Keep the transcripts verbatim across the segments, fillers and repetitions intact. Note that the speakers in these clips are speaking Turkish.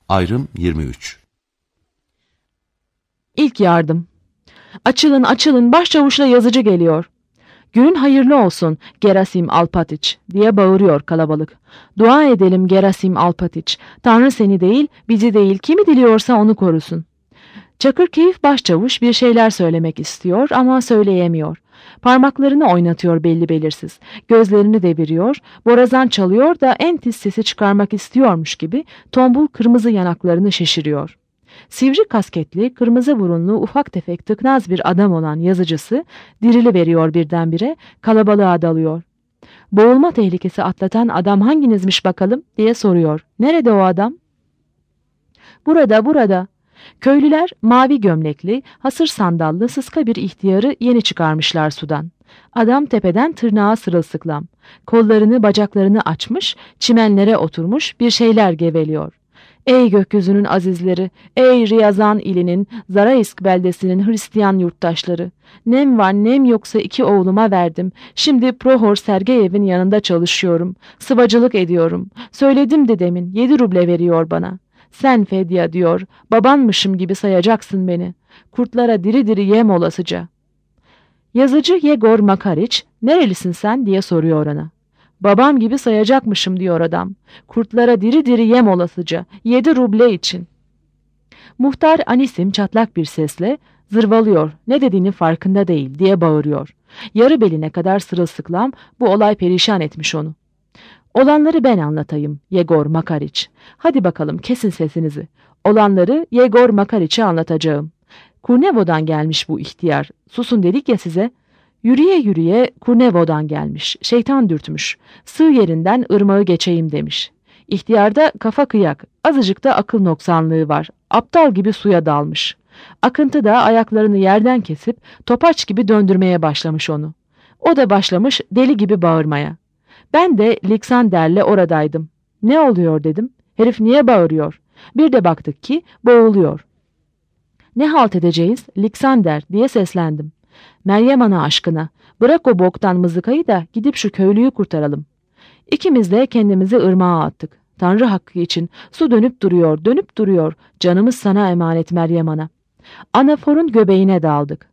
Ayrım yirmi üç. İlk yardım. Açılın açılın, başçavuşla yazıcı geliyor. Günün hayırlı olsun Gerasim Alpatiç diye bağırıyor kalabalık. Dua edelim Gerasim Alpatiç. Tanrı seni değil, bizi değil, kimi diliyorsa onu korusun. Çakırkeyif başçavuş bir şeyler söylemek istiyor ama söyleyemiyor. Parmaklarını oynatıyor belli belirsiz. Gözlerini deviriyor, borazan çalıyor da en tiz sesi çıkarmak istiyormuş gibi tombul kırmızı yanaklarını şişiriyor. Sivri kasketli, kırmızı burunlu, ufak tefek tıknaz bir adam olan yazıcısı diriliveriyor birdenbire, kalabalığa dalıyor. Boğulma tehlikesi atlatan adam hanginizmiş bakalım diye soruyor. Nerede o adam? Burada, burada. Köylüler mavi gömlekli, hasır sandallı, sıska bir ihtiyarı yeni çıkarmışlar sudan. Adam tepeden tırnağa sırılsıklam. Kollarını, bacaklarını açmış, çimenlere oturmuş bir şeyler geveliyor. Ey gökyüzünün azizleri, ey Riyazan ilinin, Zaraisk beldesinin Hristiyan yurttaşları. Nem var nem yoksa iki oğluma verdim. Şimdi Prohor Sergeyev'in yanında çalışıyorum. Sıvacılık ediyorum. Söyledim de demin, yedi ruble veriyor bana. Sen Fedya diyor, babanmışım gibi sayacaksın beni. Kurtlara diri diri yem olasıca. Yazıcı Yegor Makariç, nerelisin sen diye soruyor ona. Babam gibi sayacakmışım diyor adam. Kurtlara diri diri yem olasıca, yedi ruble için. Muhtar Anisim çatlak bir sesle zırvalıyor, ne dediğinin farkında değil diye bağırıyor. Yarı beline kadar sırılsıklam, bu olay perişan etmiş onu. Olanları ben anlatayım Yegor Makariç. Hadi bakalım kesin sesinizi. Olanları Yegor Makariç'e anlatacağım. Kurnevo'dan gelmiş bu ihtiyar. Susun dedik ya size. Yürüye yürüye Kurnevo'dan gelmiş. Şeytan dürtmüş. Sığ yerinden ırmağı geçeyim demiş. İhtiyarda kafa kıyak. Azıcık da akıl noksanlığı var. Aptal gibi suya dalmış. Akıntı da ayaklarını yerden kesip topaç gibi döndürmeye başlamış onu. O da başlamış deli gibi bağırmaya. Ben de Liksander'le oradaydım. Ne oluyor dedim. Herif niye bağırıyor? Bir de baktık ki boğuluyor. Ne halt edeceğiz? Liksander diye seslendim. Meryem ana aşkına, bırak o boktan mızıkayı da gidip şu köylüyü kurtaralım. İkimiz de kendimizi ırmağa attık. Tanrı hakkı için su dönüp duruyor, dönüp duruyor. Canımız sana emanet Meryem ana. Anaforun göbeğine daldık.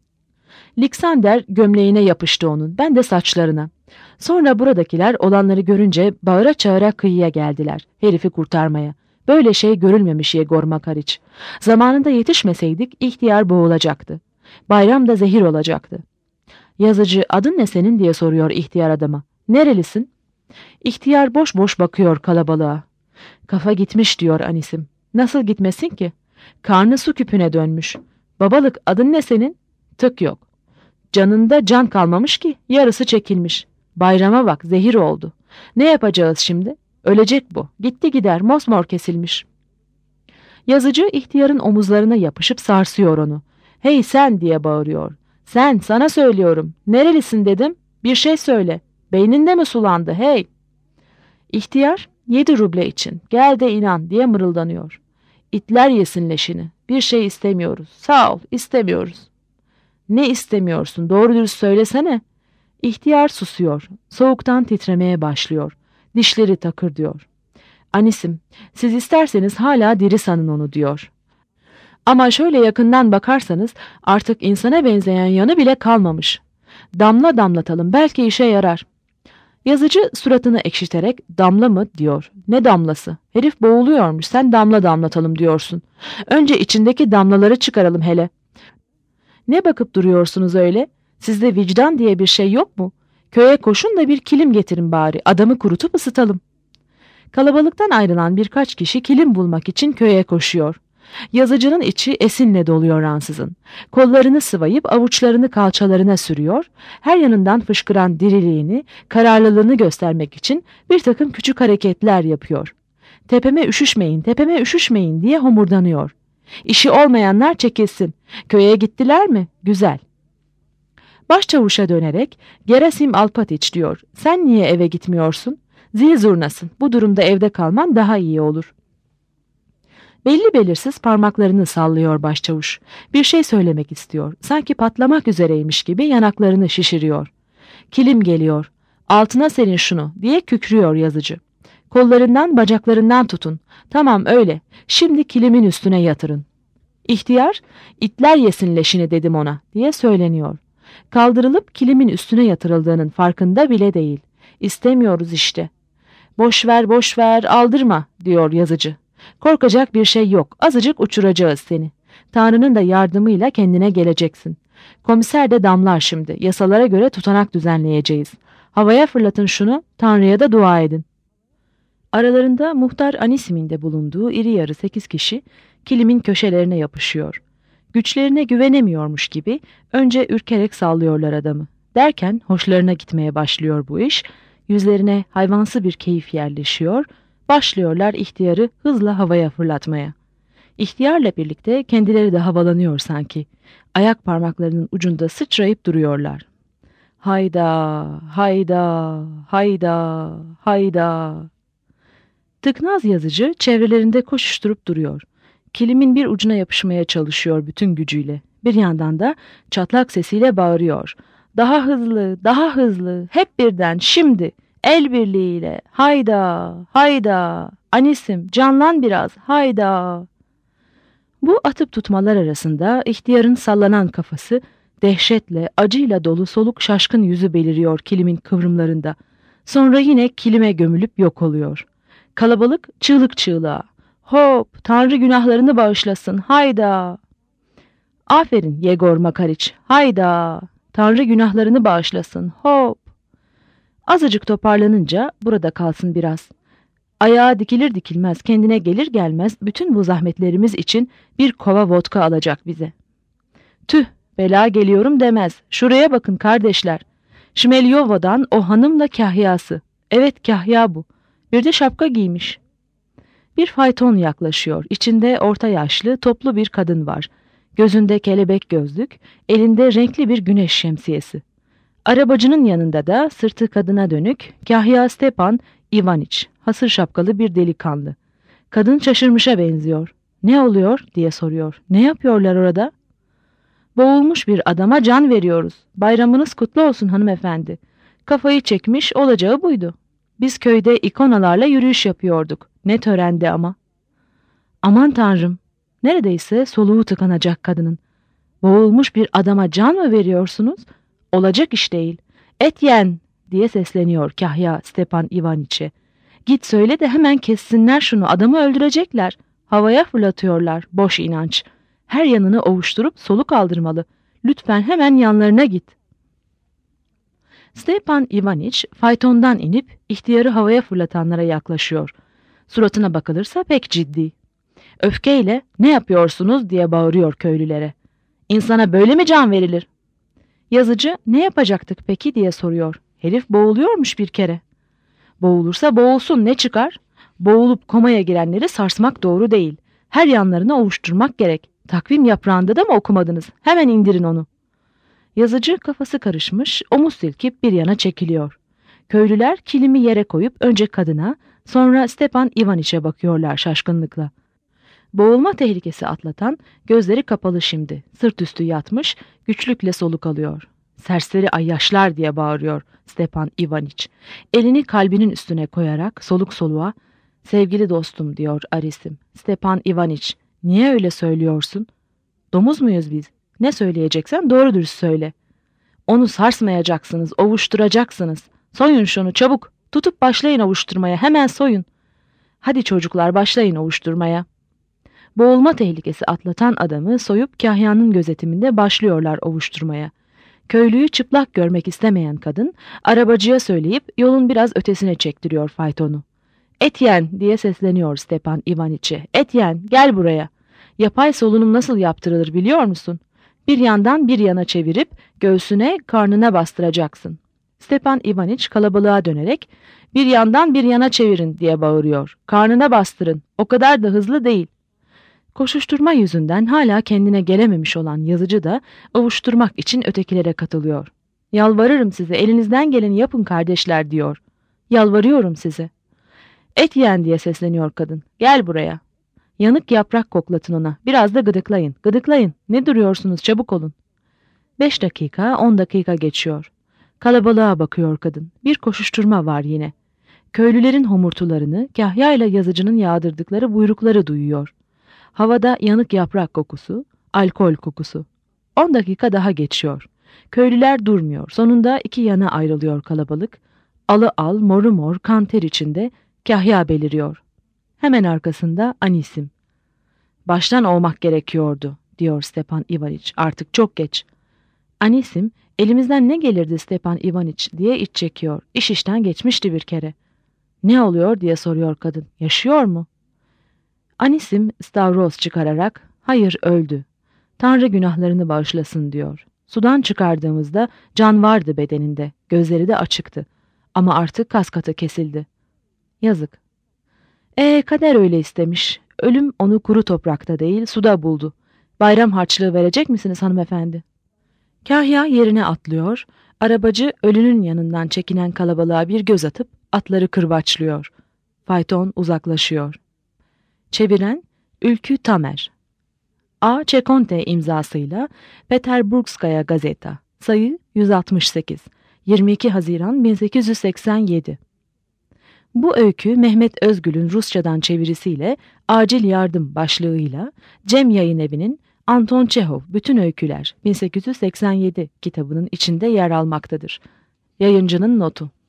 Liksander gömleğine yapıştı onun, ben de saçlarına. Sonra buradakiler olanları görünce bağıra çağıra kıyıya geldiler, herifi kurtarmaya. Böyle şey görülmemiş Yegor Makariç. Zamanında yetişmeseydik ihtiyar boğulacaktı. Bayram da zehir olacaktı. Yazıcı, adın ne senin diye soruyor ihtiyar adama. Nerelisin? İhtiyar boş boş bakıyor kalabalığa. Kafa gitmiş diyor Anisim. Nasıl gitmesin ki? Karnı su küpüne dönmüş. Babalık, adın ne senin? Tık yok. Canında can kalmamış ki, yarısı çekilmiş. Bayrama bak, zehir oldu. Ne yapacağız şimdi? Ölecek bu. Gitti gider, mosmor kesilmiş. Yazıcı ihtiyarın omuzlarına yapışıp sarsıyor onu. Hey sen diye bağırıyor. Sen, sana söylüyorum. Nerelisin dedim. Bir şey söyle. Beyninde mi sulandı hey? İhtiyar, yedi ruble için. Gel de inan diye mırıldanıyor. İtler yesin leşini. Bir şey istemiyoruz. Sağ ol, istemiyoruz. Ne istemiyorsun? Doğru dürüst söylesene. İhtiyar susuyor. Soğuktan titremeye başlıyor. Dişleri takır diyor. Anisim, siz isterseniz hala diri sanın onu diyor. Ama şöyle yakından bakarsanız artık insana benzeyen yanı bile kalmamış. Damla damlatalım, belki işe yarar. Yazıcı suratını ekşiterek damla mı diyor. Ne damlası? Herif boğuluyormuş, sen damla damlatalım diyorsun. Önce içindeki damlaları çıkaralım hele. Ne bakıp duruyorsunuz öyle? Sizde vicdan diye bir şey yok mu? Köye koşun da bir kilim getirin bari, adamı kurutup ısıtalım. Kalabalıktan ayrılan birkaç kişi kilim bulmak için köye koşuyor. Yazıcının içi esinle doluyor ansızın. Kollarını sıvayıp avuçlarını kalçalarına sürüyor, her yanından fışkıran diriliğini, kararlılığını göstermek için bir takım küçük hareketler yapıyor. Tepeme üşüşmeyin, tepeme üşüşmeyin diye homurdanıyor. İşi olmayanlar çekilsin. Köye gittiler mi? Güzel. Başçavuşa dönerek, Gerasim Alpatiç diyor, sen niye eve gitmiyorsun? Zil zurnasın, bu durumda evde kalman daha iyi olur. Belli belirsiz parmaklarını sallıyor başçavuş. Bir şey söylemek istiyor. Sanki patlamak üzereymiş gibi yanaklarını şişiriyor. Kilim geliyor. Altına serin şunu diye kükrüyor yazıcı. Kollarından bacaklarından tutun. Tamam öyle. Şimdi kilimin üstüne yatırın. İhtiyar, itler yesin leşini dedim ona diye söyleniyor. Kaldırılıp kilimin üstüne yatırıldığının farkında bile değil. İstemiyoruz işte. Boş ver boş ver aldırma diyor yazıcı. Korkacak bir şey yok. Azıcık uçuracağız seni. Tanrı'nın da yardımıyla kendine geleceksin. Komiser de damlar şimdi. Yasalara göre tutanak düzenleyeceğiz. Havaya fırlatın şunu, Tanrı'ya da dua edin. Aralarında muhtar Anisim'in de bulunduğu iri yarı sekiz kişi kilimin köşelerine yapışıyor. Güçlerine güvenemiyormuş gibi önce ürkerek sallıyorlar adamı. Derken hoşlarına gitmeye başlıyor bu iş. Yüzlerine hayvansı bir keyif yerleşiyor. Başlıyorlar ihtiyarı hızla havaya fırlatmaya. İhtiyarla birlikte kendileri de havalanıyor sanki. Ayak parmaklarının ucunda sıçrayıp duruyorlar. Hayda, hayda, hayda, hayda. Tıknaz yazıcı çevrelerinde koşuşturup duruyor. Kilimin bir ucuna yapışmaya çalışıyor bütün gücüyle. Bir yandan da çatlak sesiyle bağırıyor. Daha hızlı, daha hızlı, hep birden, şimdi, el birliğiyle, hayda, hayda, Anisim, canlan biraz, hayda. Bu atıp tutmalar arasında ihtiyarın sallanan kafası, dehşetle, acıyla dolu soluk şaşkın yüzü beliriyor kilimin kıvrımlarında. Sonra yine kilime gömülüp yok oluyor. Kalabalık çığlık çığlığa. Hop, Tanrı günahlarını bağışlasın, hayda. Aferin Yegor Makariç, hayda. Tanrı günahlarını bağışlasın, hop. Azıcık toparlanınca burada kalsın biraz. Ayağa dikilir dikilmez, kendine gelir gelmez bütün bu zahmetlerimiz için bir kova vodka alacak bize. Tüh, bela geliyorum demez. Şuraya bakın kardeşler. Şimelyova'dan o hanımla kahyası. Evet kahya bu. Bir de şapka giymiş. Bir fayton yaklaşıyor. İçinde orta yaşlı, toplu bir kadın var. Gözünde kelebek gözlük, elinde renkli bir güneş şemsiyesi. Arabacının yanında da sırtı kadına dönük Kahya Stepan Ivaniç, hasır şapkalı bir delikanlı. Kadın şaşırmışa benziyor. Ne oluyor diye soruyor. Ne yapıyorlar orada? Boğulmuş bir adama can veriyoruz. Bayramınız kutlu olsun hanımefendi. Kafayı çekmiş, olacağı buydu. Biz köyde ikonalarla yürüyüş yapıyorduk. Ne törendi ama. Aman tanrım. Neredeyse soluğu tıkanacak kadının. Boğulmuş bir adama can mı veriyorsunuz? Olacak iş değil. Etyen diye sesleniyor Kahya Stepan Ivaniç'e. Git söyle de hemen kessinler şunu, adamı öldürecekler. Havaya fırlatıyorlar, boş inanç. Her yanını ovuşturup soluk aldırmalı. Lütfen hemen yanlarına git. Stepan Ivaniç faytondan inip ihtiyarı havaya fırlatanlara yaklaşıyor. Suratına bakılırsa pek ciddi. Öfkeyle ne yapıyorsunuz diye bağırıyor köylülere. İnsana böyle mi can verilir? Yazıcı ne yapacaktık peki diye soruyor. Herif boğuluyormuş bir kere. Boğulursa boğulsun, ne çıkar? Boğulup komaya girenleri sarsmak doğru değil. Her yanlarını ovuşturmak gerek. Takvim yaprağında da mı okumadınız? Hemen indirin onu. Yazıcı kafası karışmış, omuz silkip bir yana çekiliyor. Köylüler kilimi yere koyup önce kadına, sonra Stepan Ivaniç'e bakıyorlar şaşkınlıkla. Boğulma tehlikesi atlatan, gözleri kapalı şimdi, sırt üstü yatmış, güçlükle soluk alıyor. Serseri ayyaşlar diye bağırıyor Stepan Ivaniç. Elini kalbinin üstüne koyarak soluk soluğa, sevgili dostum diyor Arisim. Stepan Ivaniç, niye öyle söylüyorsun? Domuz muyuz biz? Ne söyleyeceksen doğru dürüst söyle. Onu sarsmayacaksınız, ovuşturacaksınız. Soyun şunu çabuk, tutup başlayın ovuşturmaya, hemen soyun. Hadi çocuklar başlayın ovuşturmaya. Boğulma tehlikesi atlatan adamı soyup kahyanın gözetiminde başlıyorlar ovuşturmaya. Köylüyü çıplak görmek istemeyen kadın arabacıya söyleyip yolun biraz ötesine çektiriyor faytonu. Etyen diye sesleniyor Stepan Ivaniç'e. Etyen gel buraya. Yapay solunum nasıl yaptırılır biliyor musun? Bir yandan bir yana çevirip göğsüne, karnına bastıracaksın. Stepan Ivaniç kalabalığa dönerek bir yandan bir yana çevirin diye bağırıyor. Karnına bastırın. O kadar da hızlı değil. Koşuşturma yüzünden hala kendine gelememiş olan yazıcı da ovuşturmak için ötekilere katılıyor. Yalvarırım size, elinizden geleni yapın kardeşler diyor. Yalvarıyorum size. Etyen diye sesleniyor kadın. Gel buraya. Yanık yaprak koklatın ona. Biraz da gıdıklayın. Gıdıklayın. Ne duruyorsunuz, çabuk olun. Beş dakika, on dakika geçiyor. Kalabalığa bakıyor kadın. Bir koşuşturma var yine. Köylülerin homurtularını, Kahya ile yazıcının yağdırdıkları buyrukları duyuyor. Havada yanık yaprak kokusu, alkol kokusu. On dakika daha geçiyor. Köylüler durmuyor. Sonunda iki yana ayrılıyor kalabalık. Alı al, moru mor, kan ter içinde Kahya beliriyor. Hemen arkasında Anisim. Baştan olmak gerekiyordu, diyor Stepan Ivaniç. Artık çok geç. Anisim, elimizden ne gelirdi Stepan Ivaniç diye iç çekiyor. İş işten geçmişti bir kere. Ne oluyor diye soruyor kadın. Yaşıyor mu? Anisim stavroz çıkararak hayır öldü. Tanrı günahlarını bağışlasın diyor. Sudan çıkardığımızda can vardı bedeninde. Gözleri de açıktı. Ama artık kas katı kesildi. Yazık. Ee kader öyle istemiş. Ölüm onu kuru toprakta değil suda buldu. Bayram harçlığı verecek misiniz hanımefendi? Kahya yerine atlıyor. Arabacı ölünün yanından çekinen kalabalığa bir göz atıp atları kırbaçlıyor. Fayton uzaklaşıyor. Çeviren Ülkü Tamer. A. Çekonte imzasıyla Peterburgskaya Gazeta. Sayı yüz altmış sekiz. yirmi iki Haziran bin sekiz yüz seksen yedi. Bu öykü Mehmet Özgül'ün Rusçadan çevirisiyle Acil Yardım başlığıyla Cem Yayınevi'nin Anton Çehov Bütün Öyküler bin sekiz yüz seksen yedi kitabının içinde yer almaktadır. Yayıncının notu.